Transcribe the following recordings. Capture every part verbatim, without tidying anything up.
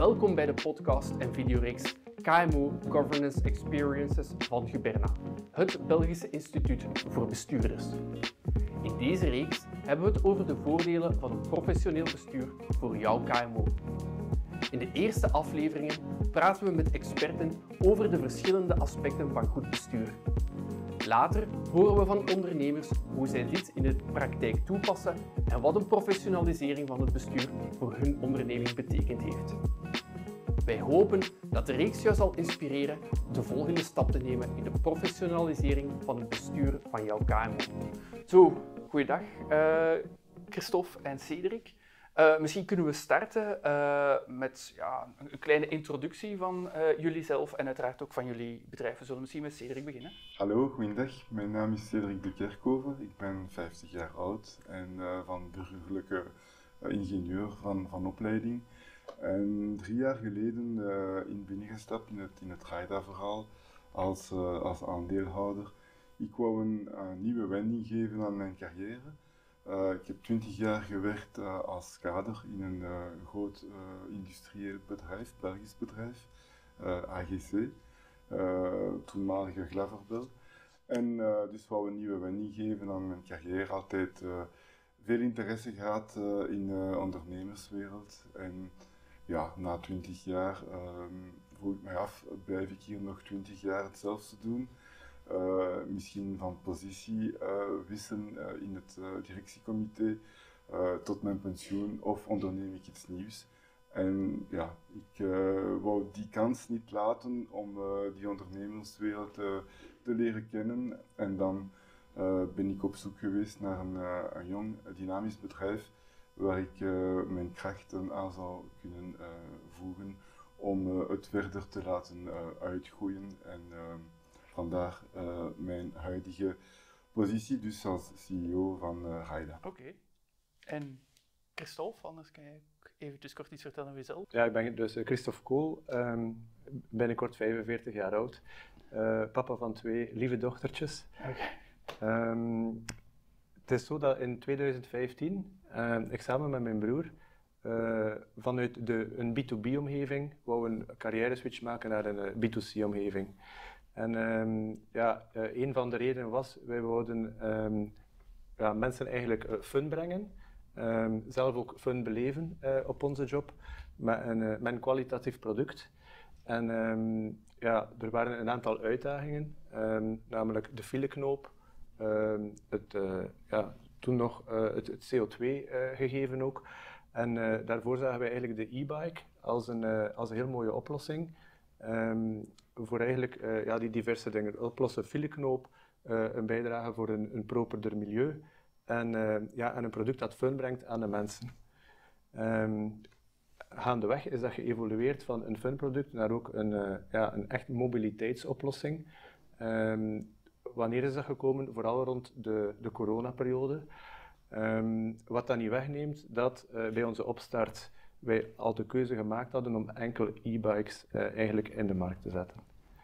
Welkom bij de podcast en videoreeks K M O Governance Experiences van Guberna, het Belgische Instituut voor Bestuurders. In deze reeks hebben we het over de voordelen van een professioneel bestuur voor jouw K M O. In de eerste afleveringen praten we met experten over de verschillende aspecten van goed bestuur. Later horen we van ondernemers hoe zij dit in de praktijk toepassen en wat een professionalisering van het bestuur voor hun onderneming betekend heeft. Wij hopen dat de reeks jou zal inspireren de volgende stap te nemen in de professionalisering van het bestuur van jouw K M O. Zo, goeiedag uh, Christophe en Cédric. Uh, misschien kunnen we starten uh, met ja, een kleine introductie van uh, jullie zelf en uiteraard ook van jullie bedrijf. We zullen misschien met Cédric beginnen. Hallo, goeiedag. Mijn naam is Cédric de Kerkhoven. Ik ben vijftig jaar oud en uh, van burgerlijke uh, ingenieur van, van opleiding. En drie jaar geleden uh, in binnengestapt in het, in het RAIDA-verhaal als, uh, als aandeelhouder. Ik wou een uh, nieuwe wending geven aan mijn carrière. Uh, ik heb twintig jaar gewerkt uh, als kader in een uh, groot uh, industrieel bedrijf, Belgisch bedrijf, uh, A G C, uh, toenmalige Glaverbel. En uh, dus wou een nieuwe wending geven aan mijn carrière. Altijd uh, veel interesse gehad uh, in de ondernemerswereld. En ja, na twintig jaar uh, vroeg ik mij af, blijf ik hier nog twintig jaar hetzelfde doen? Uh, misschien van positie uh, wisselen uh, in het uh, directiecomité uh, tot mijn pensioen of onderneem ik iets nieuws. En ja, ik uh, wou die kans niet laten om uh, die ondernemerswereld uh, te leren kennen. En dan uh, ben ik op zoek geweest naar een, uh, een jong, dynamisch bedrijf waar ik uh, mijn krachten aan zou kunnen uh, voegen om uh, het verder te laten uh, uitgroeien. En, uh, Vandaar uh, mijn huidige positie, dus als C E O van uh, RAIDA. Oké. Okay. En Christophe, anders kan je even kort iets vertellen over jezelf? Ja, ik ben dus Christophe Kool, um, binnenkort vijfenveertig jaar oud, uh, papa van twee lieve dochtertjes. Okay. Um, het is zo dat in tweeduizend vijftien uh, ik samen met mijn broer uh, vanuit de, een B twee B omgeving wou een carrière switch maken naar een uh, B twee C omgeving. En um, ja, uh, een van de redenen was, wij wilden um, ja, mensen eigenlijk uh, fun brengen, um, zelf ook fun beleven uh, op onze job, met een, uh, met een kwalitatief product. En um, ja, er waren een aantal uitdagingen, um, namelijk de fileknoop, um, het, uh, ja, toen nog uh, het, het C O twee gegeven ook. En uh, daarvoor zagen wij eigenlijk de e-bike als een, uh, als een heel mooie oplossing. Um, voor eigenlijk uh, ja, die diverse dingen. Oplossen, fileknoop, uh, een bijdrage voor een, een properder milieu en, uh, ja, en een product dat fun brengt aan de mensen. Um, gaandeweg is dat geëvolueerd van een fun product naar ook een, uh, ja, een echt mobiliteitsoplossing. Um, wanneer is dat gekomen? Vooral rond de, de coronaperiode. Um, wat dat niet wegneemt, dat uh, bij onze opstart wij al de keuze gemaakt hadden om enkel e-bikes uh, eigenlijk in de markt te zetten.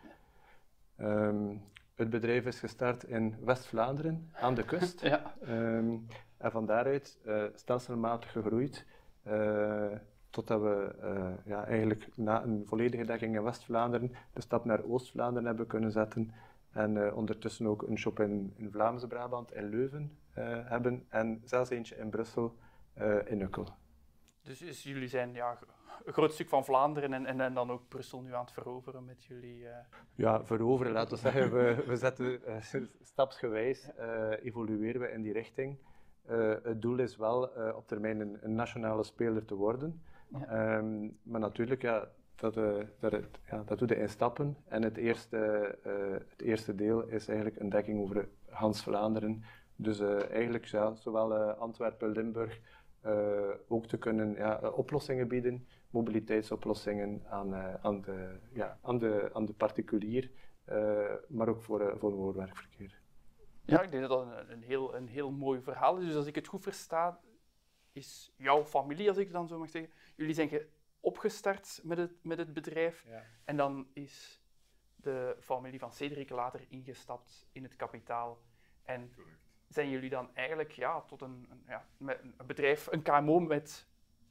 Um, het bedrijf is gestart in West-Vlaanderen, aan de kust. Ja. Um, en van daaruit uh, stelselmatig gegroeid, uh, totdat we uh, ja, eigenlijk na een volledige dekking in West-Vlaanderen de stap naar Oost-Vlaanderen hebben kunnen zetten. En uh, ondertussen ook een shop in, in Vlaamse Brabant, in Leuven uh, hebben. En zelfs eentje in Brussel, uh, in Ukkel. Dus, dus jullie zijn ja, een groot stuk van Vlaanderen en, en, en dan ook Brussel nu aan het veroveren met jullie... Uh... Ja, veroveren, laten we zeggen. We, we zetten uh, stapsgewijs, uh, evolueren we in die richting. Uh, het doel is wel uh, op termijn een, een nationale speler te worden. Ja. Um, maar natuurlijk, ja, dat, uh, dat, het, ja, dat doe je in stappen. En het eerste, uh, het eerste deel is eigenlijk een dekking over Hans Vlaanderen. Dus uh, eigenlijk ja, zowel uh, Antwerpen, Limburg... Uh, ook te kunnen ja, uh, oplossingen bieden, mobiliteitsoplossingen aan, uh, aan, de, ja, aan, de, aan de particulier, uh, maar ook voor, uh, voor woon-werkverkeer. Ja, ik denk dat dat een, een, heel, een heel mooi verhaal is. Dus als ik het goed versta, is jouw familie, als ik het dan zo mag zeggen, jullie zijn ge- opgestart met het, met het bedrijf ja. En dan is de familie van Cédric later ingestapt in het kapitaal. En zijn jullie dan eigenlijk ja, tot een, een, ja, met een bedrijf, een K M O met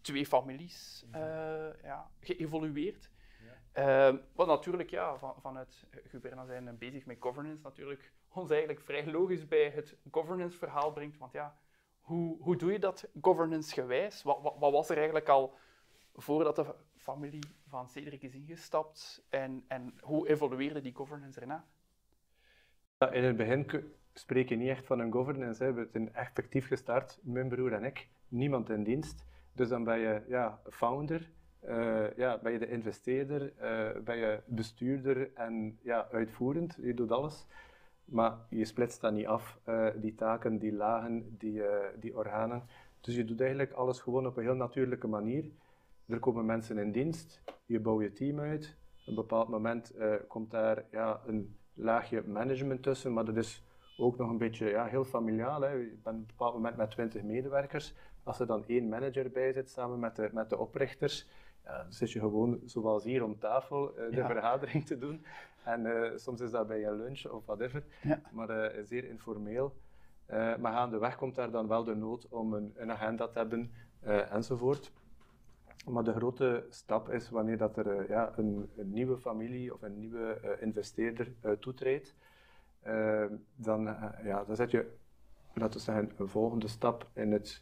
twee families uh, ja, geëvolueerd. Ja. Uh, wat natuurlijk, ja, van, vanuit Guberna zijn we bezig met governance natuurlijk ons eigenlijk vrij logisch bij het governance verhaal brengt. Want ja, hoe, hoe doe je dat governance gewijs? Wat, wat, wat was er eigenlijk al voordat de familie van Cedric is ingestapt en, en hoe evolueerde die governance erna? Ja, in het begin spreek je niet echt van een governance. Hè. We zijn effectief gestart, mijn broer en ik, niemand in dienst. Dus dan ben je ja, founder, uh, ja, ben je de investeerder, uh, ben je bestuurder en ja, uitvoerend. Je doet alles. Maar je splitst dat niet af, uh, die taken, die lagen, die, uh, die organen. Dus je doet eigenlijk alles gewoon op een heel natuurlijke manier. Er komen mensen in dienst, je bouwt je team uit. Op een bepaald moment uh, komt daar ja, een laagje management tussen, maar dat is ook nog een beetje ja, heel familiaal. Hè. Je bent op een bepaald moment met twintig medewerkers. Als er dan één manager bij zit, samen met de, met de oprichters, ja, dan zit je gewoon, zoals hier, om tafel uh, de ja. vergadering te doen. En uh, soms is dat bij een lunch of whatever, ja. maar uh, zeer informeel. Uh, maar gaandeweg komt daar dan wel de nood om een, een agenda te hebben, uh, enzovoort. Maar de grote stap is wanneer dat er uh, ja, een, een nieuwe familie of een nieuwe uh, investeerder uh, toetreedt. Uh, dan, uh, ja, dan zet je, laten we zeggen, een volgende stap in het,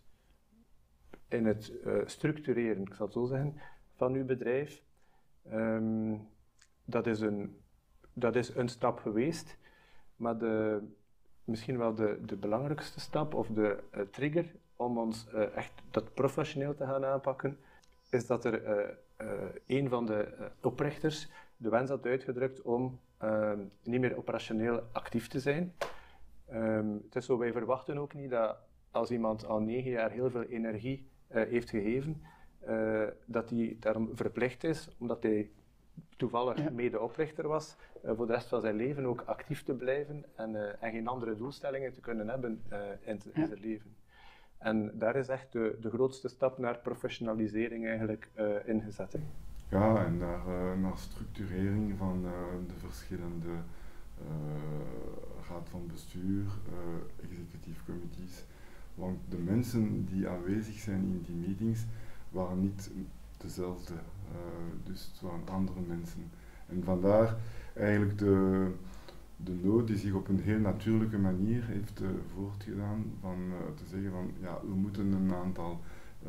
in het uh, structureren, ik zal het zo zeggen, van uw bedrijf. Um, dat, is een, dat is een stap geweest, maar de, misschien wel de, de belangrijkste stap of de uh, trigger om ons uh, echt dat professioneel te gaan aanpakken, is dat er uh, uh, een van de uh, oprichters de wens had uitgedrukt om uh, niet meer operationeel actief te zijn. Um, het is zo, wij verwachten ook niet dat als iemand al negen jaar heel veel energie uh, heeft gegeven, uh, dat hij daarom verplicht is, omdat hij toevallig ja. mede-oprichter was, uh, voor de rest van zijn leven ook actief te blijven en, uh, en geen andere doelstellingen te kunnen hebben uh, in, in ja. zijn leven. En daar is echt de, de grootste stap naar professionalisering eigenlijk uh, ingezet. Ja, en naar, uh, naar structurering van uh, de verschillende uh, raad van bestuur, uh, executief committees. Want de mensen die aanwezig zijn in die meetings waren niet dezelfde, uh, dus het waren andere mensen. En vandaar eigenlijk de, de nood die zich op een heel natuurlijke manier heeft uh, voortgedaan van uh, te zeggen van ja, we moeten een aantal uh,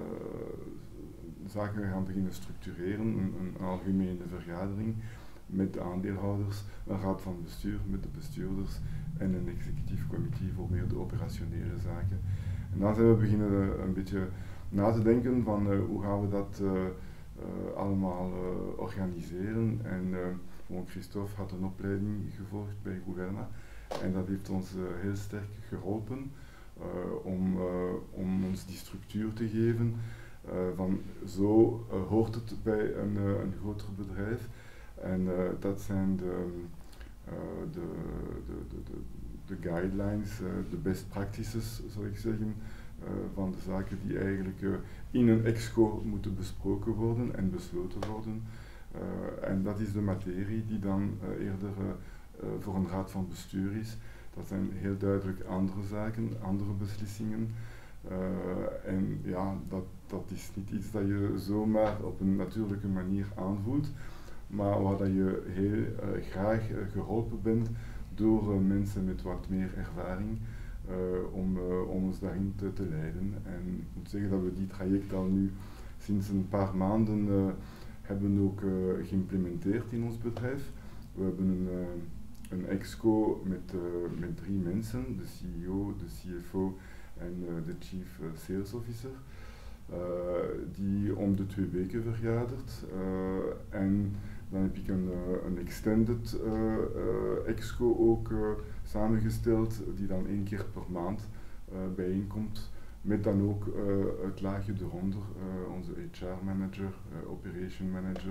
zaken gaan beginnen structureren, een, een algemene vergadering met de aandeelhouders, een raad van bestuur met de bestuurders en een executief comité voor meer de operationele zaken. En dan zijn we beginnen uh, een beetje na te denken van uh, hoe gaan we dat uh, uh, allemaal uh, organiseren. En uh, gewoon Christophe had een opleiding gevolgd bij Guberna en dat heeft ons uh, heel sterk geholpen uh, om, uh, om ons die structuur te geven. Uh, van zo uh, hoort het bij een, uh, een groter bedrijf en uh, dat zijn de, uh, de, de, de, de, de guidelines, uh, de best practices zal ik zeggen, uh, van de zaken die eigenlijk uh, in een exco moeten besproken worden en besloten worden. Uh, en dat is de materie die dan uh, eerder uh, uh, voor een raad van bestuur is. Dat zijn heel duidelijk andere zaken, andere beslissingen. Uh, en ja, dat, dat is niet iets dat je zomaar op een natuurlijke manier aanvoelt, maar waar dat je heel uh, graag uh, geholpen bent door uh, mensen met wat meer ervaring uh, om, uh, om ons daarin te, te leiden. En ik moet zeggen dat we die traject al nu sinds een paar maanden uh, hebben ook uh, geïmplementeerd in ons bedrijf. We hebben een, uh, een exco met, uh, met drie mensen, de C E O, de C F O en uh, de Chief uh, Sales Officer, uh, die om de twee weken vergadert. Uh, en dan heb ik een, uh, een extended uh, uh, exco ook uh, samengesteld, die dan één keer per maand uh, bijeenkomt. Met dan ook uh, het laagje eronder, uh, onze H R manager, uh, operation manager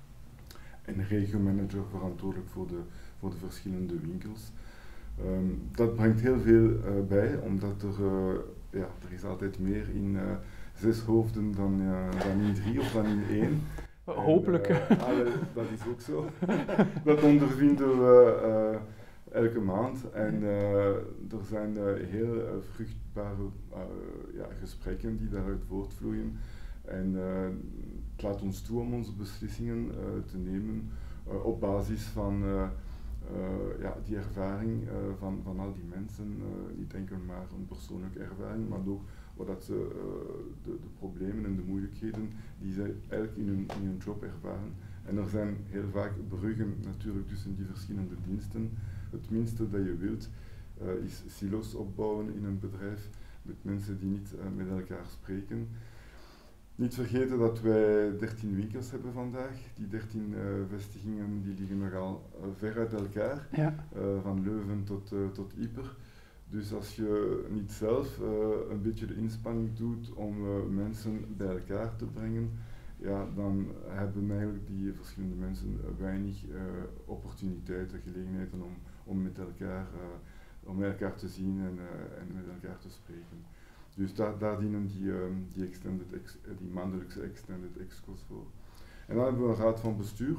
en regio manager verantwoordelijk voor de, voor de verschillende winkels. Um, dat brengt heel veel uh, bij, omdat er, uh, ja, er is altijd meer in uh, zes hoofden dan, uh, dan in drie of dan in één. Hopelijk. En, uh, ah, dat is ook zo. Dat ondervinden we uh, elke maand en uh, er zijn uh, heel uh, vruchtbare uh, ja, gesprekken die daaruit voortvloeien. En uh, het laat ons toe om onze beslissingen uh, te nemen uh, op basis van uh, uh, ja, die ervaring uh, van, van al die mensen. Uh, niet enkel maar een persoonlijke ervaring, maar ook wat dat ze, uh, de, de problemen en de moeilijkheden die zij eigenlijk in hun, in hun job ervaren. En er zijn heel vaak bruggen natuurlijk tussen die verschillende diensten. Het minste dat je wilt uh, is silo's opbouwen in een bedrijf met mensen die niet uh, met elkaar spreken. Niet vergeten dat wij dertien winkels hebben vandaag. Die dertien uh, vestigingen die liggen nogal uh, ver uit elkaar, ja. uh, van Leuven tot, uh, tot Ieper. Dus als je niet zelf uh, een beetje de inspanning doet om uh, mensen bij elkaar te brengen, ja, dan hebben eigenlijk die verschillende mensen weinig uh, opportuniteiten, gelegenheden om, om, met elkaar, uh, om met elkaar te zien en, uh, en met elkaar te spreken. Dus daar, daar dienen die, um, die, extended ex, die maandelijkse extended excos voor. En dan hebben we een raad van bestuur,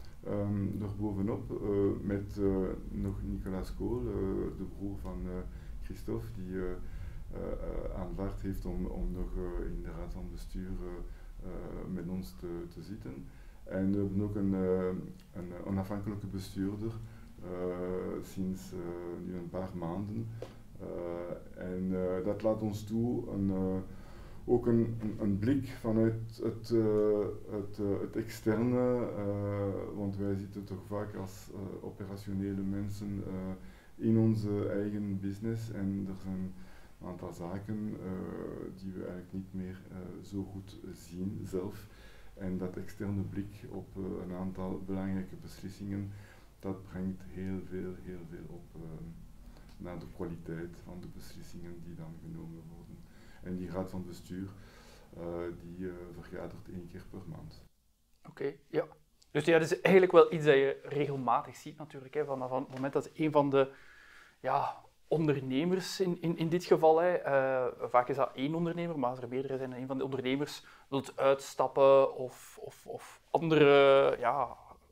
um, daarbovenop, uh, met uh, nog Nicolas Kool, uh, de broer van uh, Christophe, die uh, uh, aanvaard heeft om, om nog uh, in de raad van bestuur uh, uh, met ons te, te zitten. En we hebben ook een, uh, een onafhankelijke bestuurder, uh, sinds uh, nu een paar maanden. Uh, en uh, dat laat ons toe een, uh, ook een, een, een blik vanuit het, uh, het, uh, het externe, uh, want wij zitten toch vaak als uh, operationele mensen uh, in onze eigen business en er zijn een aantal zaken uh, die we eigenlijk niet meer uh, zo goed zien zelf. En dat externe blik op uh, een aantal belangrijke beslissingen, dat brengt heel veel, heel veel op. Uh, naar de kwaliteit van de beslissingen die dan genomen worden. En die raad van bestuur, uh, die uh, vergadert één keer per maand. Oké, okay, ja. Dus ja, dat is eigenlijk wel iets dat je regelmatig ziet natuurlijk, hè, van, van het moment dat een van de ja, ondernemers in, in, in dit geval, hè, uh, vaak is dat één ondernemer, maar als er meerdere zijn, een van de ondernemers wilt uitstappen of, of, of andere ja,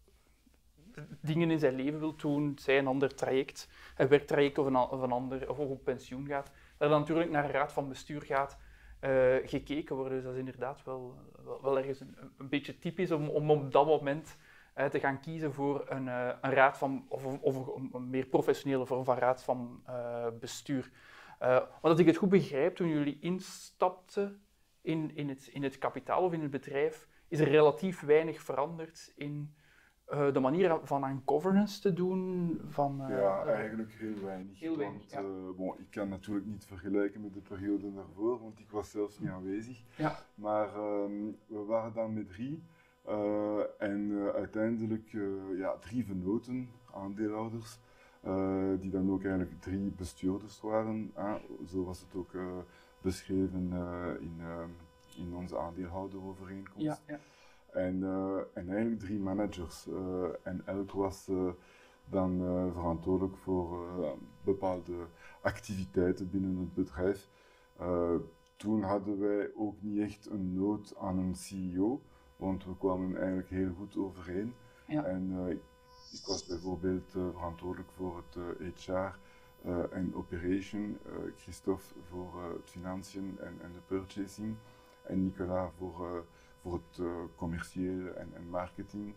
dingen in zijn leven wil doen, zij een ander traject, een werktraject of een, of een ander, of op pensioen gaat, dat er natuurlijk naar een raad van bestuur gaat uh, gekeken worden. Dus dat is inderdaad wel, wel, wel ergens een, een beetje typisch om, om op dat moment uh, te gaan kiezen voor een, uh, een raad van, of, of een, een meer professionele vorm van raad van uh, bestuur. Uh, want als ik het goed begrijp, toen jullie instapten in, in, het, in het kapitaal of in het bedrijf, is er relatief weinig veranderd in Uh, de manier van aan governance te doen? Van, uh, ja, eigenlijk heel weinig. Heel weinig, want, ja. uh, bon, ik kan natuurlijk niet vergelijken met de periode daarvoor, want ik was zelfs niet aanwezig. Ja. Maar um, we waren dan met drie uh, en uh, uiteindelijk uh, ja, drie vennoten, aandeelhouders, uh, die dan ook eigenlijk drie bestuurders waren. Ah, zo was het ook uh, beschreven uh, in, uh, in onze aandeelhouderovereenkomst. Ja, ja. En, uh, en eigenlijk drie managers. Uh, en elk was uh, dan uh, verantwoordelijk voor uh, bepaalde activiteiten binnen het bedrijf. Uh, toen hadden wij ook niet echt een nood aan een C E O, want we kwamen eigenlijk heel goed overeen. Ja. En uh, ik was bijvoorbeeld uh, verantwoordelijk voor het uh, H R uh, en Operation, uh, Christophe voor uh, het financiën en, en de purchasing en Nicolas voor uh, voor het uh, commerciële en, en marketing.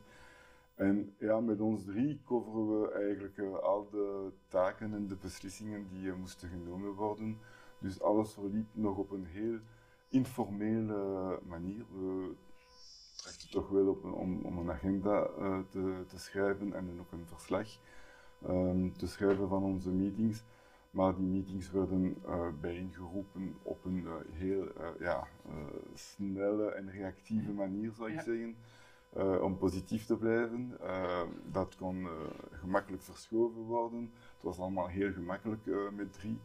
En ja, met ons drie coveren we eigenlijk uh, al de taken en de beslissingen die uh, moesten genomen worden. Dus alles verliep nog op een heel informele manier. We trachten toch wel op een, om, om een agenda uh, te, te schrijven en dan ook een verslag um, te schrijven van onze meetings. Maar die meetings werden uh, bijeengeroepen op een uh, heel uh, ja, uh, snelle en reactieve manier, zou ik ja. zeggen, uh, om positief te blijven. Uh, dat kon uh, gemakkelijk verschoven worden. Het was allemaal heel gemakkelijk uh, met drie.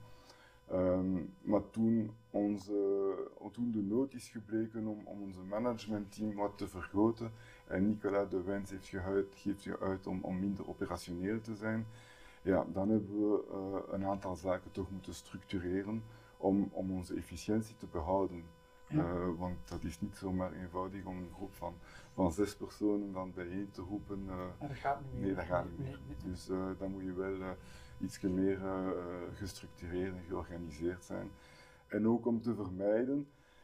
Um, maar toen, onze, toen de nood is gebleken om, om onze managementteam wat te vergroten en Nicolas de wens heeft geuit, geeft geuit om, om minder operationeel te zijn, ja, dan hebben we uh, een aantal zaken toch moeten structureren om, om onze efficiëntie te behouden. Ja. Uh, want dat is niet zomaar eenvoudig om een groep van, van zes personen dan bijeen te roepen. Uh, ja, dat gaat niet meer. Nee, dat gaat niet meer. Nee, nee. Dus uh, dan moet je wel uh, iets meer uh, gestructureerd en georganiseerd zijn. En ook om te vermijden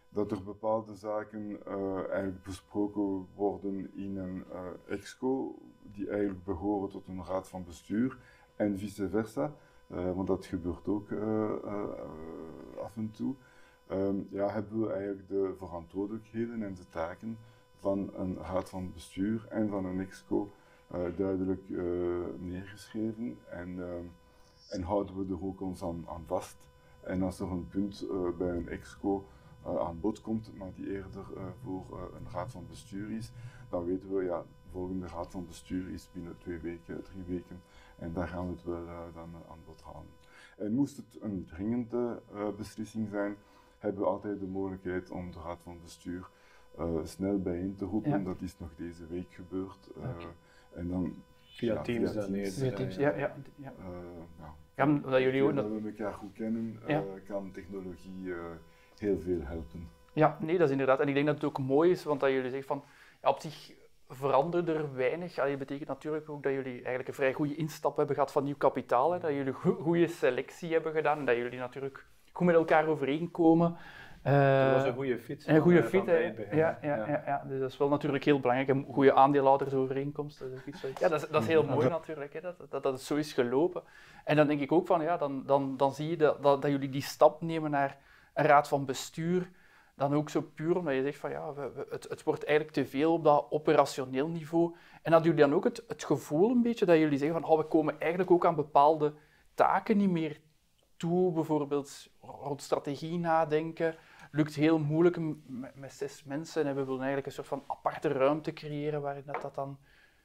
dat er bepaalde zaken uh, eigenlijk besproken worden in een uh, exco, die eigenlijk behoren tot een raad van bestuur, en vice versa, uh, want dat gebeurt ook uh, uh, af en toe. Um, ja, hebben we eigenlijk de verantwoordelijkheden en de taken van een raad van bestuur en van een exco uh, duidelijk uh, neergeschreven en, uh, en houden we er ook ons aan, aan vast. En als er een punt uh, bij een exco uh, aan bod komt, maar die eerder uh, voor uh, een raad van bestuur is, dan weten we, ja, de volgende raad van bestuur is binnen twee weken, drie weken en daar gaan we het wel uh, dan uh, aan bod halen. En moest het een dringende uh, beslissing zijn, hebben we altijd de mogelijkheid om de raad van bestuur uh, snel bijeen te roepen. Ja. Dat is nog deze week gebeurd. Uh, okay. En dan via ja, Teams dan neer. Via Teams, ja. ja, ja. Uh, nou, ja, omdat jullie ook dat we elkaar goed kennen, uh, ja. kan technologie uh, heel veel helpen. Ja, nee, dat is inderdaad. En ik denk dat het ook mooi is, want dat jullie zeggen van, ja, op zich veranderde er weinig. Dat betekent natuurlijk ook dat jullie eigenlijk een vrij goede instap hebben gehad van nieuw kapitaal, hè, dat jullie een go- goede selectie hebben gedaan en dat jullie natuurlijk goed met elkaar overeenkomen. Uh, dat was een goede fit. Een goede van, fit, van ja, ja, ja, ja, ja. Dus dat is wel natuurlijk heel belangrijk. Een goede aandeelhoudersovereenkomst. Dat is ook iets ja, dat is, dat is heel mooi natuurlijk, hè, dat, dat, dat het zo is gelopen. En dan denk ik ook van, ja, dan, dan, dan zie je dat, dat, dat jullie die stap nemen naar een raad van bestuur. Dan ook zo puur omdat je zegt van, ja, we, we, het, het wordt eigenlijk te veel op dat operationeel niveau. En dat jullie dan ook het, het gevoel een beetje dat jullie zeggen van, oh, we komen eigenlijk ook aan bepaalde taken niet meer toe, bijvoorbeeld rond strategie nadenken, lukt heel moeilijk met, met zes mensen en we willen eigenlijk een soort van aparte ruimte creëren waarin dat, dat dan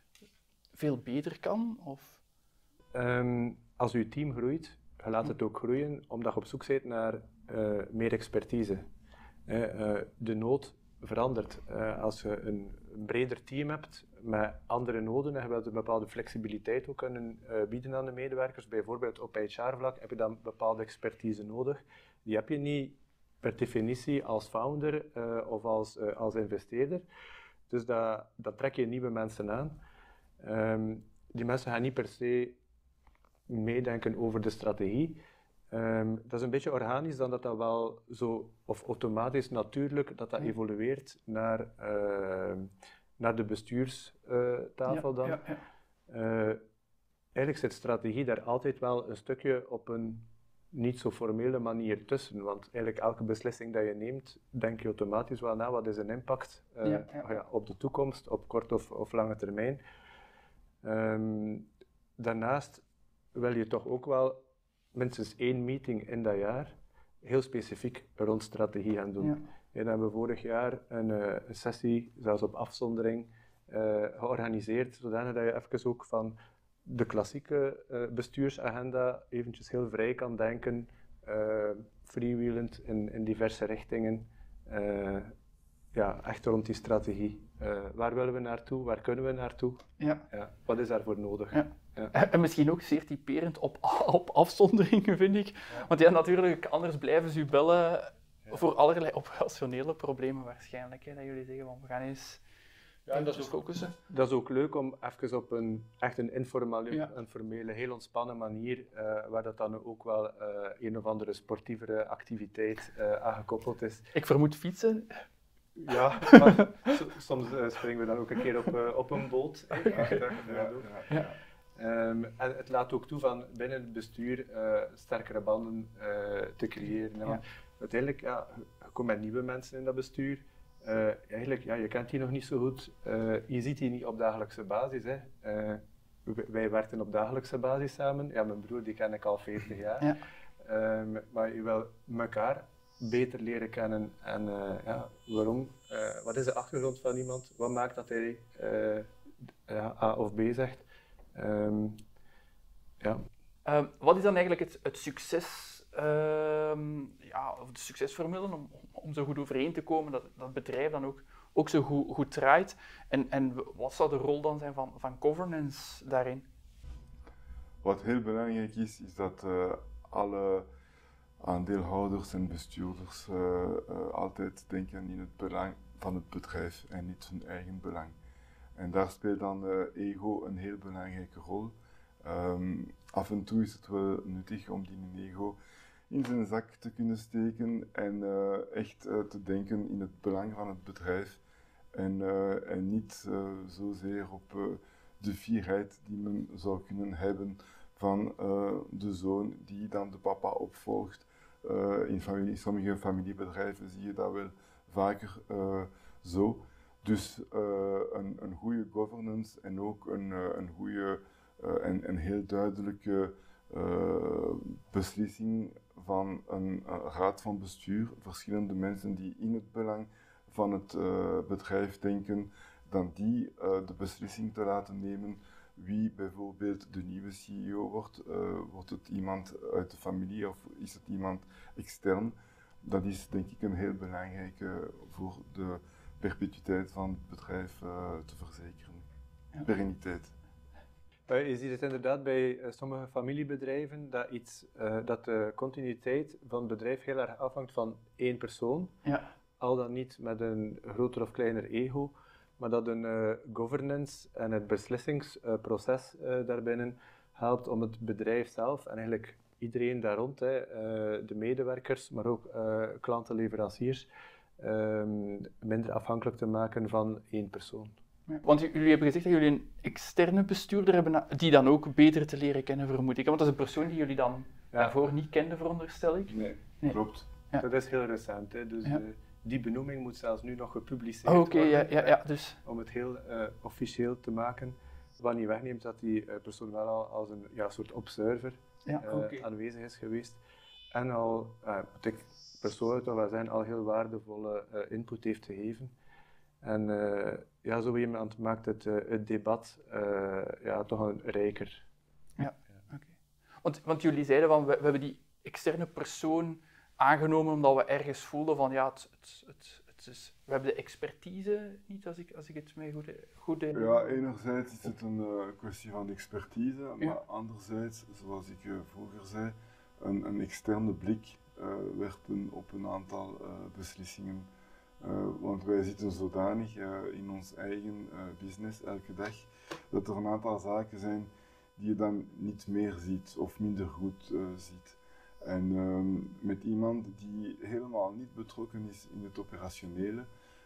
veel beter kan? Of? Um, als je team groeit, je laat het ook groeien omdat je op zoek bent naar uh, meer expertise. Uh, uh, de nood verandert. Uh, als je een, een breder team hebt met andere noden, en je wilt een bepaalde flexibiliteit ook kunnen uh, bieden aan de medewerkers. Bijvoorbeeld op H R-vlak heb je dan bepaalde expertise nodig. Die heb je niet per definitie als founder uh, of als, uh, als investeerder. Dus dat, dat trek je nieuwe mensen aan. Um, die mensen gaan niet per se meedenken over de strategie. Um, dat is een beetje organisch dan dat dat wel zo, of automatisch, natuurlijk, dat dat evolueert naar, uh, naar de bestuurstafel uh, dan. Ja, ja, ja. Uh, eigenlijk zit strategie daar altijd wel een stukje op een niet zo formele manier tussen, want eigenlijk elke beslissing dat je neemt, denk je automatisch wel na, wat is een impact uh, ja, ja. Ja, op de toekomst, op kort of, of lange termijn. Um, daarnaast wil je toch ook wel minstens één meeting in dat jaar heel specifiek rond strategie gaan doen. Ja. En dan hebben we vorig jaar een, uh, een sessie, zelfs op afzondering, uh, georganiseerd, zodanig dat je even ook van de klassieke uh, bestuursagenda eventjes heel vrij kan denken, uh, freewheelend in, in diverse richtingen. Uh, ja, echt rond die strategie. Uh, waar willen we naartoe? Waar kunnen we naartoe? Ja. Ja, wat is daarvoor nodig? Ja. Ja. En misschien ook zeer typerend op, op afzonderingen, vind ik. Ja. Want ja, natuurlijk, anders blijven ze u bellen ja. voor allerlei operationele problemen waarschijnlijk. Hè, dat jullie zeggen, van, we gaan eens ja, dat is ook, focussen. Dat is ook leuk om even op een echt een informele, ja. een formele, heel ontspannen manier, uh, waar dat dan ook wel uh, een of andere sportievere activiteit uh, aangekoppeld is. Ik vermoed fietsen. Ja, maar soms uh, springen we dan ook een keer op, uh, op een boot. Ja, ja, ja, ja, ja. Um, en het laat ook toe van binnen het bestuur uh, sterkere banden uh, te creëren. Ja. Want uiteindelijk, ja, je komt met nieuwe mensen in dat bestuur. Uh, eigenlijk, ja, je kent die nog niet zo goed. Uh, je ziet die niet op dagelijkse basis. Hè. Uh, wij werken op dagelijkse basis samen. Ja, mijn broer die ken ik al veertig jaar. Ja. Um, maar je wil elkaar beter leren kennen. En uh, ja, waarom? Uh, wat is de achtergrond van iemand? Wat maakt dat hij uh, ja, A of B zegt? Um, ja. Um, wat is dan eigenlijk het, het succes, um, ja, of de succesformule om, om zo goed overeen te komen dat dat bedrijf dan ook, ook zo goed, goed draait? En, en wat zou de rol dan zijn van, van governance daarin? Wat heel belangrijk is, is dat uh, alle aandeelhouders en bestuurders uh, uh, altijd denken in het belang van het bedrijf en niet hun eigen belang. En daar speelt dan uh, ego een heel belangrijke rol. Um, af en toe is het wel nuttig om die ego in zijn zak te kunnen steken en uh, echt uh, te denken in het belang van het bedrijf en, uh, en niet uh, zozeer op uh, de fierheid die men zou kunnen hebben van uh, de zoon die dan de papa opvolgt. Uh, in, familie, in sommige familiebedrijven zie je dat wel vaker uh, zo. Dus uh, een, een goede governance en ook een, uh, een goede uh, en een heel duidelijke uh, beslissing van een uh, raad van bestuur, verschillende mensen die in het belang van het uh, bedrijf denken, dan die uh, de beslissing te laten nemen wie bijvoorbeeld de nieuwe C E O wordt. Uh, wordt het iemand uit de familie of is het iemand extern? Dat is denk ik een heel belangrijke voor de perpetuïteit van het bedrijf uh, te verzekeren. Ja. Perenniteit. Uh, je ziet het inderdaad bij uh, sommige familiebedrijven dat, iets, uh, dat de continuïteit van het bedrijf heel erg afhangt van één persoon. Ja. Al dan niet met een groter of kleiner ego, maar dat een uh, governance en het beslissingsproces uh, uh, daarbinnen helpt om het bedrijf zelf en eigenlijk iedereen daar rond, hè, uh, de medewerkers, maar ook uh, klanten, leveranciers, um, minder afhankelijk te maken van één persoon. Ja, want jullie hebben gezegd dat jullie een externe bestuurder hebben, die dan ook beter te leren kennen, vermoed ik. Want dat is een persoon die jullie dan ja. daarvoor niet kenden, veronderstel ik. Nee, nee. Klopt. Ja. Dat is heel recent, hè. Dus ja. uh, die benoeming moet zelfs nu nog gepubliceerd oh, okay, worden. Ja, ja, ja, dus. Om het heel uh, officieel te maken. Wat niet wegneemt dat die uh, persoon wel al als een ja, soort observer ja, uh, okay. aanwezig is geweest. En al, uh, moet ik persoonlijk toch wel zeggen, al heel waardevolle uh, input heeft gegeven. En uh, ja, zo iemand maakt het, uh, het debat uh, ja, toch een rijker. Ja, ja. Oké. Okay. Want, want jullie zeiden van, we, we hebben die externe persoon aangenomen omdat we ergens voelden van, ja, het, het, het, het is, we hebben de expertise niet, als ik, als ik het mij goed, goed herinner. Ja, enerzijds is het een uh, kwestie van expertise, maar ja. anderzijds, zoals ik uh, vroeger zei, een, een externe blik uh, werpen op een aantal uh, beslissingen. Uh, want wij zitten zodanig uh, in ons eigen uh, business elke dag, dat er een aantal zaken zijn die je dan niet meer ziet of minder goed uh, ziet. En um, met iemand die helemaal niet betrokken is in het operationele,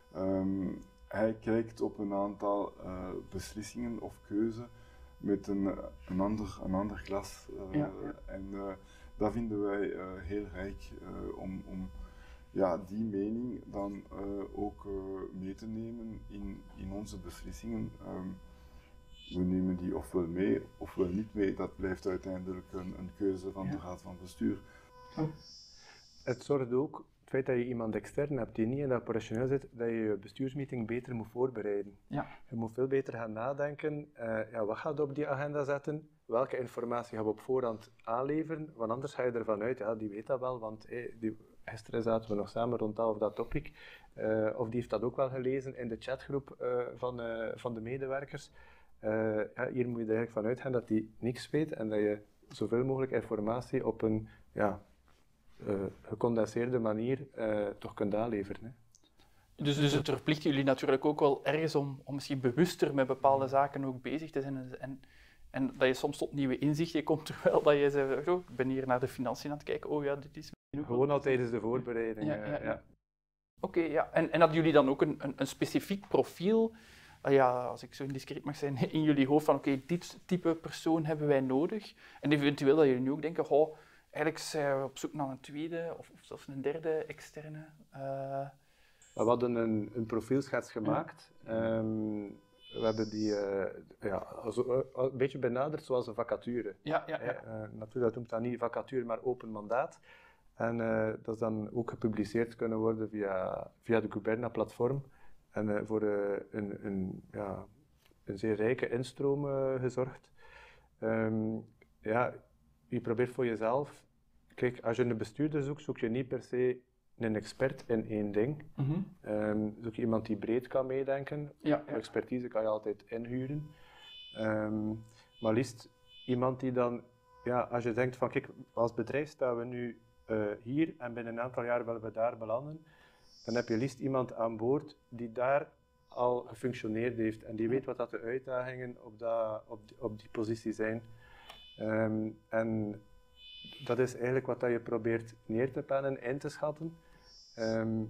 um, hij kijkt op een aantal uh, beslissingen of keuzen met een, een, ander, een ander glas. Uh, ja, ja. En uh, dat vinden wij uh, heel rijk uh, om, om ja, die mening dan uh, ook uh, mee te nemen in, in onze beslissingen. Um, we nemen die ofwel mee ofwel niet mee, dat blijft uiteindelijk een, een keuze van ja. de raad van bestuur. Oh. Het zorgt ook, het feit dat je iemand extern hebt die niet in dat operationeel zit, dat je je bestuursmeeting beter moet voorbereiden. Ja. Je moet veel beter gaan nadenken, uh, ja, wat gaat op die agenda zetten, welke informatie gaan we op voorhand aanleveren, want anders ga je ervan uit, ja, die weet dat wel, want hey, die, gisteren zaten we nog samen rond dat of dat topic, uh, of die heeft dat ook wel gelezen in de chatgroep uh, van, uh, van de medewerkers. Uh, ja, hier moet je er eigenlijk van uitgaan dat die niks weet en dat je zoveel mogelijk informatie op een ja, uh, gecondenseerde manier uh, toch kunt aanleveren. Hè. Dus, dus het verplicht jullie natuurlijk ook wel ergens om, om misschien bewuster met bepaalde zaken ook bezig te zijn en, en, en dat je soms tot nieuwe inzichten komt terwijl dat je zegt, oh, ik ben hier naar de financiën aan het kijken, oh ja, dit is... Gewoon al tijdens de voorbereiding. Ja, ja, ja. ja. Oké, okay, ja. En, en hadden jullie dan ook een, een, een specifiek profiel, uh, ja, als ik zo indiscreet mag zijn, in jullie hoofd van oké, okay, dit type persoon hebben wij nodig? En eventueel dat jullie nu ook denken, oh, eigenlijk zijn we op zoek naar een tweede of, of zelfs een derde externe. Uh... We hadden een, een profielschets gemaakt. Ja. Um, we hebben die uh, ja, zo, uh, een beetje benaderd zoals een vacature. Ja, ja, ja. Uh, natuurlijk, dat noemt dat niet vacature, maar open mandaat. En uh, dat is dan ook gepubliceerd kunnen worden via, via de Guberna-platform. En uh, voor uh, een, een, ja, een zeer rijke instroom uh, gezorgd. Um, ja, je probeert voor jezelf... Kijk, als je een bestuurder zoekt, zoek je niet per se een expert in één ding. Mm-hmm. Um, zoek je iemand die breed kan meedenken. Ja, ja. Expertise kan je altijd inhuren. Um, maar liefst iemand die dan... Ja, als je denkt van, kijk, als bedrijf staan we nu uh, hier en binnen een aantal jaar willen we daar belanden, dan heb je liefst iemand aan boord die daar al gefunctioneerd heeft en die weet wat dat de uitdagingen op, dat, op, die, op die positie zijn. Um, en dat is eigenlijk wat je probeert neer te pennen, in te schatten. Um,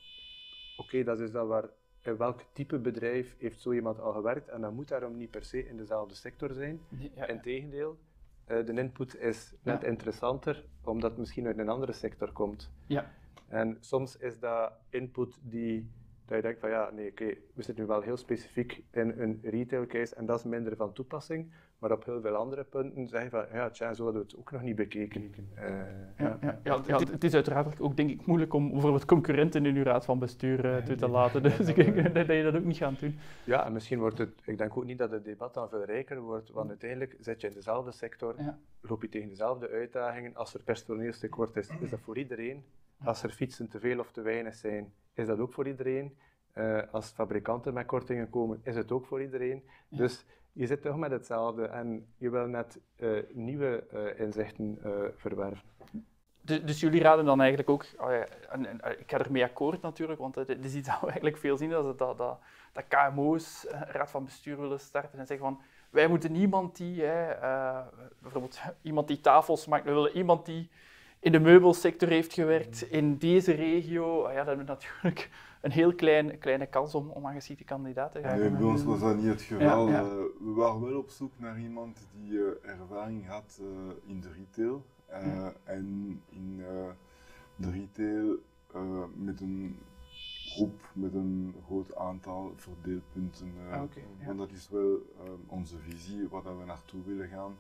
Oké, okay, dat is dat waar, in welk type bedrijf heeft zo iemand al gewerkt en dat moet daarom niet per se in dezelfde sector zijn. Ja. Integendeel, uh, de input is net ja. interessanter, omdat het misschien uit een andere sector komt. Ja. En soms is dat input die, dat je denkt van ja, nee, oké, okay, we zitten nu wel heel specifiek in een retail case en dat is minder van toepassing. Maar op heel veel andere punten zeg je van, ja, tja, zo hadden we het ook nog niet bekeken. Uh, ja, ja, ja, ja, het is uiteraard ook, denk ik, moeilijk om bijvoorbeeld concurrenten in uw raad van bestuur uh, toe te laten. Dus ik denk dat je dat ook niet gaat doen. Ja, en misschien wordt het, ik denk ook niet dat het debat dan veel rijker wordt, want uiteindelijk zit je in dezelfde sector, ja. loop je tegen dezelfde uitdagingen. Als er personeelstekort is, is dat voor iedereen. Als er fietsen te veel of te weinig zijn, is dat ook voor iedereen. Uh, als fabrikanten met kortingen komen, is het ook voor iedereen. Ja. Dus je zit toch met hetzelfde en je wil net uh, nieuwe uh, inzichten uh, verwerven. Dus, dus jullie raden dan eigenlijk ook, oh ja, en, en, ik ga ermee akkoord natuurlijk, want het is iets dat we eigenlijk veel zien, dat, dat, dat, dat K M O's een raad van bestuur willen starten en zeggen van, wij moeten iemand die, hè, uh, bijvoorbeeld iemand die tafels maakt, we willen iemand die in de meubelsector heeft gewerkt, in deze regio, oh ja, dat hebben we natuurlijk een heel klein, kleine kans om, om aan geschieden kandidaat te gaan. Nee, bij ons was dat niet het geval. Ja, ja. Uh, we waren wel op zoek naar iemand die uh, ervaring had uh, in de retail. Uh, ja. En in uh, de retail uh, met een groep met een groot aantal verdeelpunten. Uh, ah, okay, ja. Want dat is wel uh, onze visie, waar we naartoe willen gaan.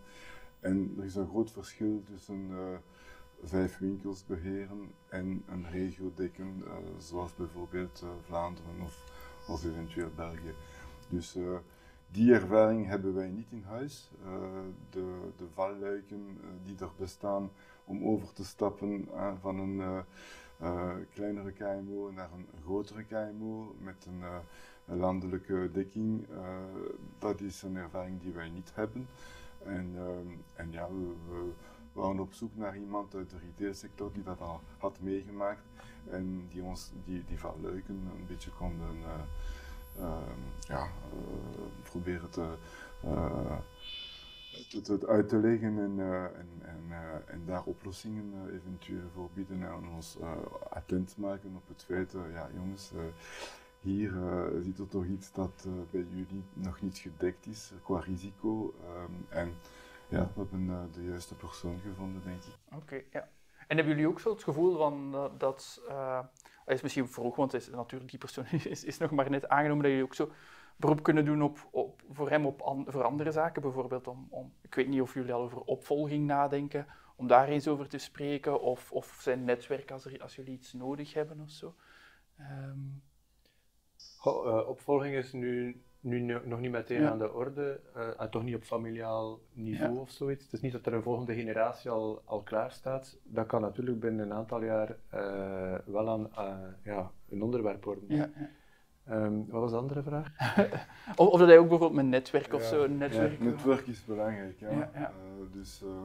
En er is een groot verschil tussen uh, vijf winkels beheren en een regio dekken, uh, zoals bijvoorbeeld uh, Vlaanderen of, of eventueel België. Dus uh, die ervaring hebben wij niet in huis. Uh, de, de valluiken uh, die er bestaan om over te stappen uh, van een uh, uh, kleinere K M O naar een grotere K M O met een, uh, een landelijke dekking, uh, dat is een ervaring die wij niet hebben. En, uh, en ja, we, we We waren op zoek naar iemand uit de retailsector die dat al had meegemaakt en die ons die, die valluiken een beetje konden uh, uh, ja, uh, proberen te, uh, te, te uit te leggen en, uh, en, en, uh, en daar oplossingen uh, eventueel voor bieden en ons uh, attent maken op het feit, uh, ja jongens, uh, hier uh, zit er toch iets dat uh, bij jullie nog niet gedekt is uh, qua risico. Um, en, Ja, we hebben uh, de juiste persoon gevonden, denk ik. Oké, okay, ja. En hebben jullie ook zo het gevoel van uh, dat, uh, dat is misschien vroeg, want is, natuurlijk die persoon is, is nog maar net aangenomen, dat jullie ook zo beroep kunnen doen op, op, voor hem op an, voor andere zaken, bijvoorbeeld om, om, ik weet niet of jullie al over opvolging nadenken, om daar eens over te spreken, of, of zijn netwerk als, er, als jullie iets nodig hebben of zo. Um... Goh, uh, opvolging is nu... Nu nog niet meteen ja. aan de orde, uh, en toch niet op familiaal niveau ja. of zoiets. Het is niet dat er een volgende generatie al, al klaar staat. Dat kan natuurlijk binnen een aantal jaar uh, wel aan uh, ja, een onderwerp worden. Ja, ja. Um, wat was de andere vraag? of, of dat hij ook bijvoorbeeld met netwerk ja. of zo. Een netwerk, ja, netwerk is belangrijk. Ja. Ja, ja. Uh, dus uh,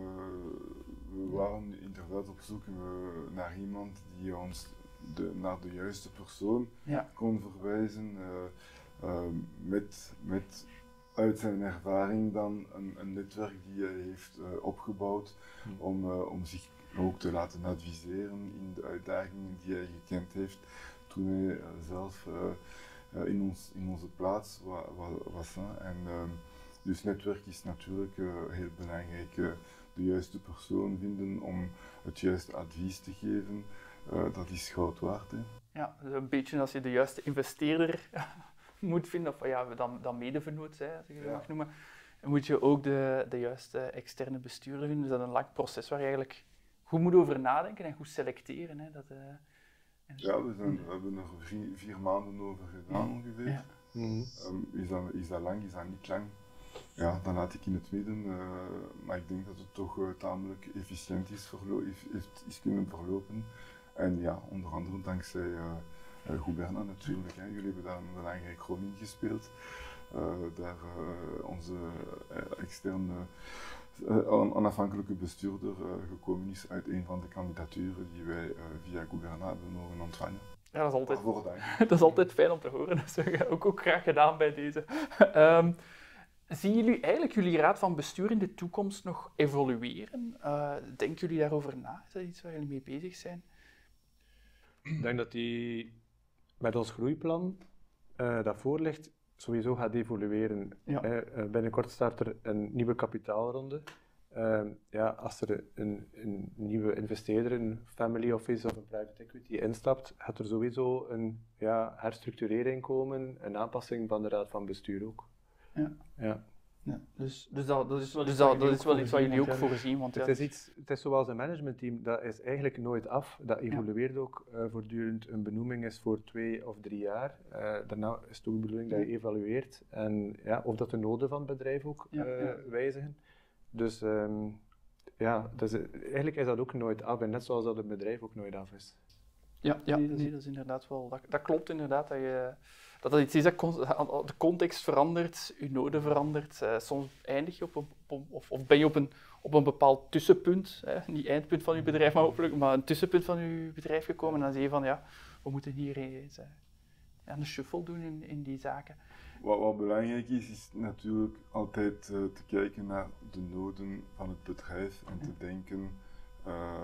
we waren inderdaad op zoek uh, naar iemand die ons de, naar de juiste persoon ja. kon verwijzen. Uh, Uh, met, met uit zijn ervaring dan een, een netwerk die hij heeft uh, opgebouwd hmm. om, uh, om zich ook te laten adviseren in de uitdagingen die hij gekend heeft toen hij uh, zelf uh, uh, in, ons, in onze plaats wa, wa, was. Hè. En, uh, dus netwerk is natuurlijk uh, heel belangrijk. Uh, de juiste persoon vinden om het juiste advies te geven, uh, dat is goud waard. Hè. Ja, dus een beetje als je de juiste investeerder moet vinden, of ja, dan, dan medevernoot, als je dat ja. mag noemen, dan moet je ook de, de juiste externe bestuurder vinden. Dus dat is een lang proces waar je eigenlijk goed moet over nadenken en goed selecteren. Hè. Dat, uh, en ja, we, zijn, we hebben er vier, vier maanden over gedaan ongeveer. Ja. Mm-hmm. Um, is, dat, is dat lang, is dat niet lang? Ja, dan laat ik in het midden, uh, maar ik denk dat het toch uh, tamelijk efficiënt is, verlo- is, is kunnen verlopen. En ja, onder andere dankzij uh, uh, Gouberna natuurlijk. Hè. Jullie hebben daar een belangrijke rol in gespeeld. Uh, daar uh, onze uh, externe uh, onafhankelijke bestuurder uh, gekomen is uit een van de kandidaturen die wij uh, via Gouberna hebben mogen ontvangen. Ja, dat is altijd, Waarvoor dank. Dat is altijd fijn om te horen. Dat is ook, ook graag gedaan bij deze. um, Zien jullie eigenlijk jullie raad van bestuur in de toekomst nog evolueren? Uh, denken jullie daarover na? Is dat iets waar jullie mee bezig zijn? Ik denk dat die met ons groeiplan uh, dat voor ligt, sowieso gaat evolueren. Ja. Uh, binnenkort start er een nieuwe kapitaalronde. Uh, ja, als er een, een nieuwe investeerder, een family office of een private equity instapt, gaat er sowieso een ja, herstructurering komen, een aanpassing van de raad van bestuur ook. Ja. Ja. Ja, dus, dus dat, dat is wel, dus dat, dat is wel iets wat jullie ook voorzien. Want het, ja, is iets, het is zoals een managementteam, dat is eigenlijk nooit af. Dat evolueert ja. ook uh, voortdurend. Een benoeming is voor twee of drie jaar. Uh, daarna is het ook de bedoeling dat je evalueert. En ja, of dat de noden van het bedrijf ook uh, ja, ja. wijzigen. Dus um, ja, dus, eigenlijk is dat ook nooit af. En net zoals dat een bedrijf ook nooit af is. Ja, ja nee, dat, is, nee, dat is inderdaad wel... Dat, dat klopt inderdaad, dat je... Dat dat iets is dat de context verandert, je noden verandert. Uh, soms eindig je op een, op, of, of ben je op een, op een bepaald tussenpunt, hè, niet eindpunt van je bedrijf, maar hopelijk, maar een tussenpunt van je bedrijf gekomen. En dan zie je van, ja, we moeten hier eens uh, een shuffle doen in, in die zaken. Wat, wat belangrijk is, is natuurlijk altijd uh, te kijken naar de noden van het bedrijf en te denken uh,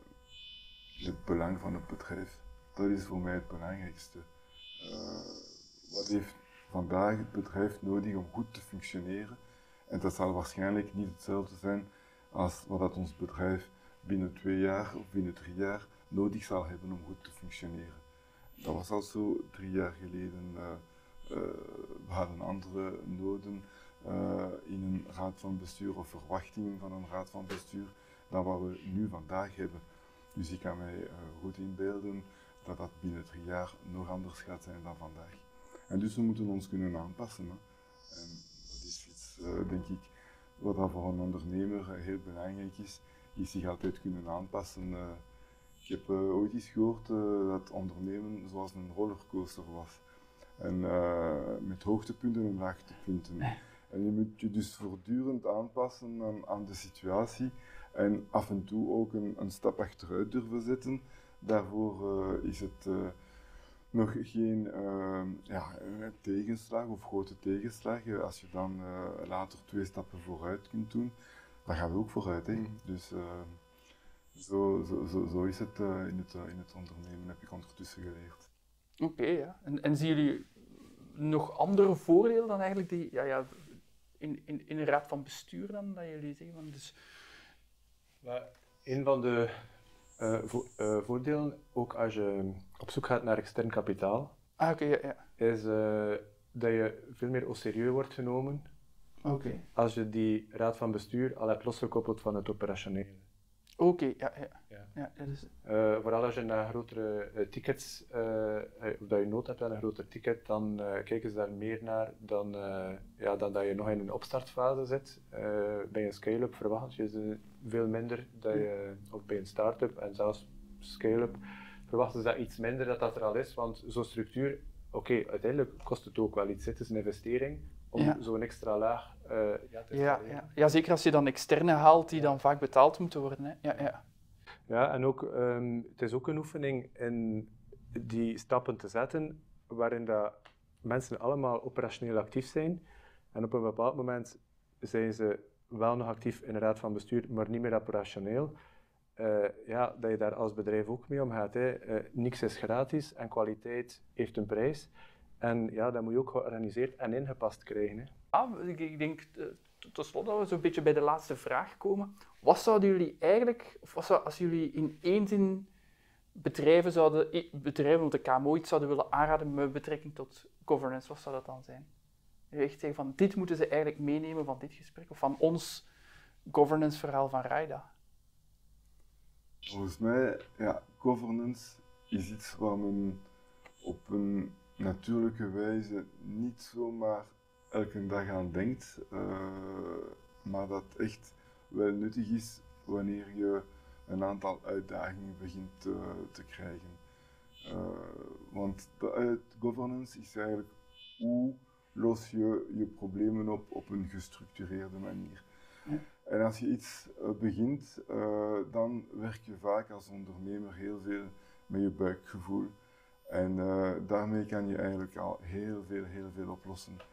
het belang van het bedrijf. Dat is voor mij het belangrijkste. Uh, Wat heeft vandaag het bedrijf nodig om goed te functioneren? En dat zal waarschijnlijk niet hetzelfde zijn als wat dat ons bedrijf binnen twee jaar of binnen drie jaar nodig zal hebben om goed te functioneren. Dat was al zo drie jaar geleden. Uh, uh, we hadden andere noden uh, in een raad van bestuur of verwachtingen van een raad van bestuur dan wat we nu vandaag hebben. Dus ik kan mij uh, goed inbeelden dat dat binnen drie jaar nog anders gaat zijn dan vandaag. En dus we moeten ons kunnen aanpassen. Hè. En dat is iets, uh, denk ik, wat dat voor een ondernemer uh, heel belangrijk is, is zich altijd kunnen aanpassen. Uh, ik heb uh, ooit eens gehoord uh, dat ondernemen zoals een rollercoaster was. En uh, met hoogtepunten en laagtepunten. En je moet je dus voortdurend aanpassen aan, aan de situatie en af en toe ook een, een stap achteruit durven zetten. Daarvoor uh, is het uh, nog geen uh, ja, tegenslag of grote tegenslag. Als je dan uh, later twee stappen vooruit kunt doen, dan gaat het ook vooruit. Hè? Mm. Dus uh, zo, zo, zo, zo is het, uh, in het uh, in het ondernemen, heb ik ondertussen geleerd. Oké, okay, ja. En, en zien jullie nog andere voordelen dan eigenlijk die, ja, ja, in, in, in een raad van bestuur dan, dat jullie zeggen? Van dus... Maar een van de uh, vo uh, voordelen, ook als je op zoek gaat naar extern kapitaal, ah, okay, ja, ja. is uh, dat je veel meer au sérieux wordt genomen okay. als je die raad van bestuur al hebt losgekoppeld van het operationele. Oké, okay, ja, ja. ja. ja dat is... uh, vooral als je naar grotere uh, tickets, uh, of dat je nood hebt aan een groter ticket, dan uh, kijken ze daar meer naar dan, uh, ja, dan dat je nog in een opstartfase zit. Uh, bij een scale-up verwacht je ze veel minder, dat je, of bij een start-up en zelfs scale-up, verwachten ze dat iets minder dat dat er al is, want zo'n structuur, oké, okay, uiteindelijk kost het ook wel iets. Het is een investering om ja. zo'n extra laag uh, ja, te ja, ja. ja, zeker als je dan externe haalt die ja. dan vaak betaald moeten worden. Hè. Ja, ja. ja, en ook, um, het is ook een oefening in die stappen te zetten waarin dat mensen allemaal operationeel actief zijn en op een bepaald moment zijn ze wel nog actief in de raad van bestuur, maar niet meer operationeel. Uh, ja, dat je daar als bedrijf ook mee omgaat. Hè. Uh, niks is gratis en kwaliteit heeft een prijs. En ja, dat moet je ook georganiseerd en ingepast krijgen. Hè. Ah, ik, ik denk uh, tot slot dat we zo'n beetje bij de laatste vraag komen. Wat zouden jullie eigenlijk, of wat zou, als jullie in één zin bedrijven, zouden, bedrijven of de K M O iets zouden willen aanraden met betrekking tot governance, wat zou dat dan zijn? Je echt zeggen van dit moeten ze eigenlijk meenemen van dit gesprek, of van ons governance verhaal van Raida. Volgens mij, ja, governance is iets waar men op een natuurlijke wijze niet zomaar elke dag aan denkt, uh, maar dat echt wel nuttig is wanneer je een aantal uitdagingen begint uh, te krijgen. Uh, want de governance is eigenlijk hoe los je je problemen op op een gestructureerde manier. Ja. En als je iets uh, begint, uh, dan werk je vaak als ondernemer heel veel met je buikgevoel. En uh, daarmee kan je eigenlijk al heel veel, heel veel oplossen.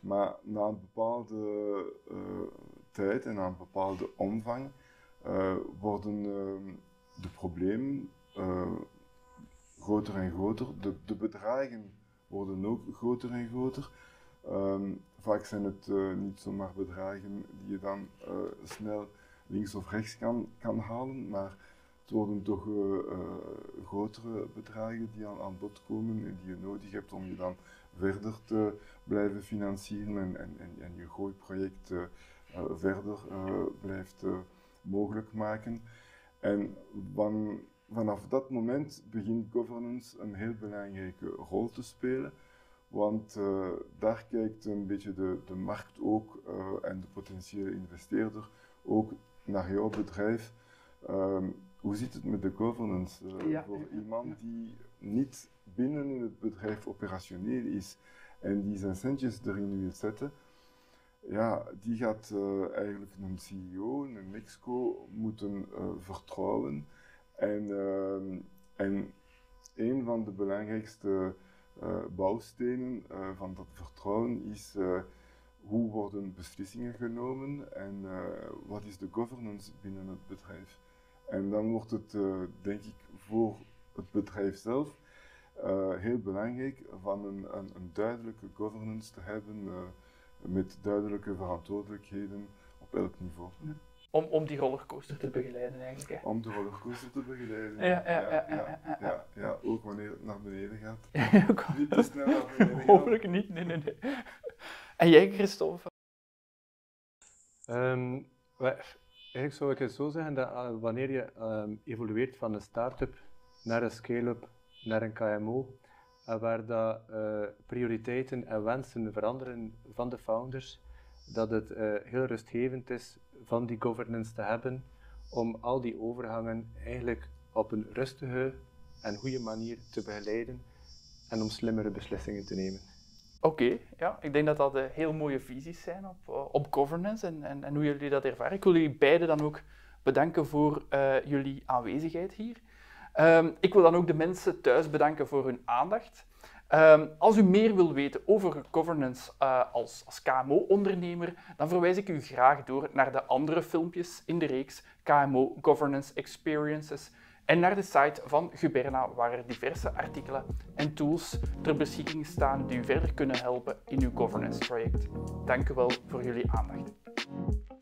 Maar na een bepaalde uh, tijd en na een bepaalde omvang uh, worden uh, de problemen uh, groter en groter. De, de bedragen worden ook groter en groter. Um, vaak zijn het uh, niet zomaar bedragen die je dan uh, snel links of rechts kan, kan halen, maar het worden toch uh, uh, grotere bedragen die aan, aan bod komen en die je nodig hebt om je dan verder te blijven financieren en, en, en, en je groeiproject uh, uh, verder uh, blijft uh, mogelijk maken. En van, vanaf dat moment begint governance een heel belangrijke rol te spelen. Want uh, daar kijkt een beetje de, de markt ook uh, en de potentiële investeerder ook naar jouw bedrijf. Um, hoe zit het met de governance? Uh, ja. Voor iemand die niet binnen in het bedrijf operationeel is en die zijn centjes erin wil zetten, ja, die gaat uh, eigenlijk een C E O, een exco moeten uh, vertrouwen. En, uh, en een van de belangrijkste Uh, bouwstenen uh, van dat vertrouwen is uh, hoe worden beslissingen genomen en uh, wat is de governance binnen het bedrijf. En dan wordt het, uh, denk ik, voor het bedrijf zelf uh, heel belangrijk van een, een, een duidelijke governance te hebben uh, met duidelijke verantwoordelijkheden op elk niveau. Ja. Om, om die rollercoaster te begeleiden eigenlijk. Hè? Om de rollercoaster te begeleiden. Ja, ja, ja, ja, ja, ja, ja, ja, ja, ook wanneer het naar beneden gaat. Ja, niet te snel naar beneden gaan. Hopelijk niet, nee, nee, nee. En jij, Christophe? Um, eigenlijk zou ik het zo zeggen dat uh, wanneer je um, evolueert van een start-up naar een scale-up, naar een K M O, uh, waar dat, uh, prioriteiten en wensen veranderen van de founders, dat het uh, heel rustgevend is van die governance te hebben om al die overgangen eigenlijk op een rustige en goede manier te begeleiden en om slimmere beslissingen te nemen. Oké, okay, ja, ik denk dat dat uh, heel mooie visies zijn op, uh, op governance en, en, en hoe jullie dat ervaren. Ik wil jullie beiden dan ook bedanken voor uh, jullie aanwezigheid hier. Um, ik wil dan ook de mensen thuis bedanken voor hun aandacht. Um, als u meer wil weten over governance uh, als, als K M O-ondernemer, dan verwijs ik u graag door naar de andere filmpjes in de reeks K M O Governance Experiences en naar de site van Guberna, waar er diverse artikelen en tools ter beschikking staan die u verder kunnen helpen in uw governance-traject. Dank u wel voor jullie aandacht.